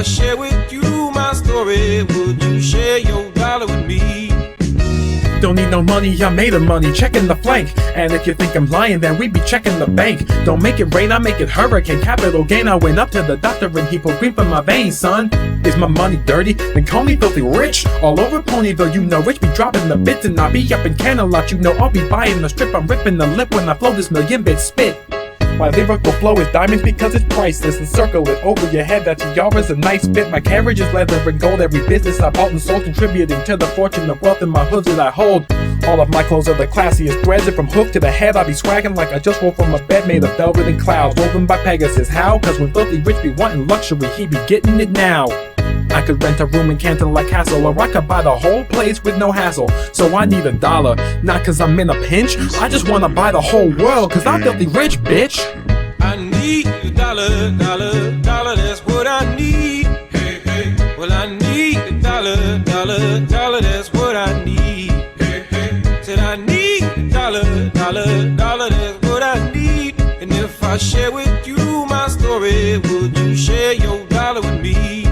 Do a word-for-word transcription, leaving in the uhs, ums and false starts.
I share with you my story, would you share your dollar with me? Don't need no money, I made the money, checking the flank. And if you think I'm lying, then we be checking the bank. Don't make it rain, I make it hurricane. Capital gain, I went up to the doctor and he put green for my veins, son. Is my money dirty? Then call me filthy rich. All over Ponyville, you know, rich be dropping the bits. And I be up in Canterlot, you know, I'll be buying the strip. I'm ripping the lip when I flow this million bit spit. My lyrical flow is diamonds because it's priceless. And circle it over your head, that tiara's a nice fit. My carriage is leather and gold, every business I bought and sold, contributing to the fortune of wealth in my hoods that I hold. All of my clothes are the classiest threads, and from hook to the head I be swagging like I just woke from a bed made of velvet and clouds, woven by Pegasus. How? Cause when filthy rich be wanting luxury, he be getting it now. I could rent a room in Canterlot Castle, or I could buy the whole place with no hassle. So I need a dollar, not cause I'm in a pinch, I just wanna buy the whole world cause I'm filthy rich, bitch. I need a dollar, dollar, dollar, that's what I need. Hey, hey. Well, I need a dollar, dollar, dollar, that's what I need. Hey, hey. Said I need a dollar, dollar, dollar, that's what I need. And if I share with you my story, would you share your dollar with me?